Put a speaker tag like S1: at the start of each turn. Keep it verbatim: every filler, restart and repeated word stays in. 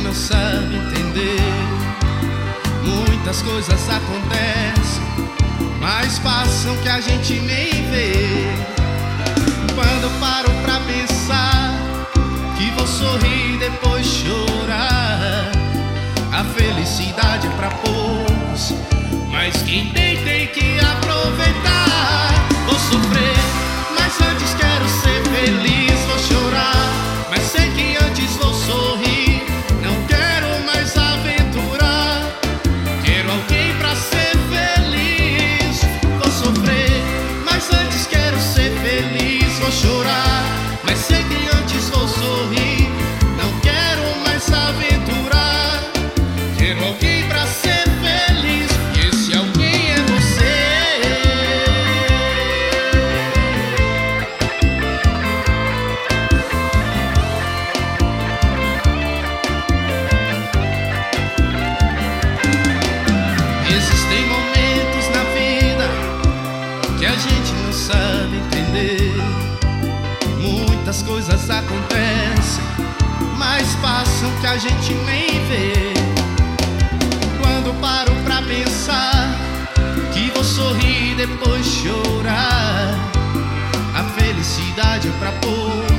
S1: não sabe entender. Muitas coisas acontecem, mas passam que a gente nem vê. Quando paro pra pensar que vou sorrir depois chorar, a felicidade é pra poucos, mas quem tem tem que aproveitar. Vou sofrer, mas antes quero ser feliz. Vou chorar, mas sei que antes vou sorrir. Não quero mais aventurar, quero alguém pra ser feliz. Vou sofrer, mas antes quero ser feliz. Vou chorar, mas sei que antes vou sorrir. Não quero mais aventurar, quero alguém pra ser feliz. E esse alguém é você. Existem momentos na vida que a gente não sabe entender. Muitas coisas acontecem, mas passam que a gente nem vê. Quando paro pra pensar que vou sorrir depois chorar, a felicidade é pra poucos,